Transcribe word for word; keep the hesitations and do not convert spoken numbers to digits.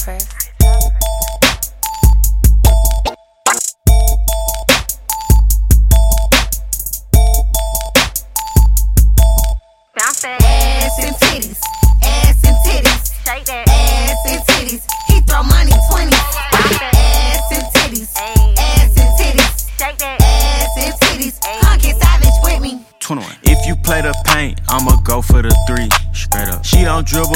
Chopper. Bounce that Ass and titties, ass and titties, shake that ass and titties. He throw money twenties. Bounce that Ass and titties, Ayy. ass and titties, shake that ass and titties. Come get savage with me. twenty-one. If you play the paint, I'ma go for the three. Straight up. She don't dribble.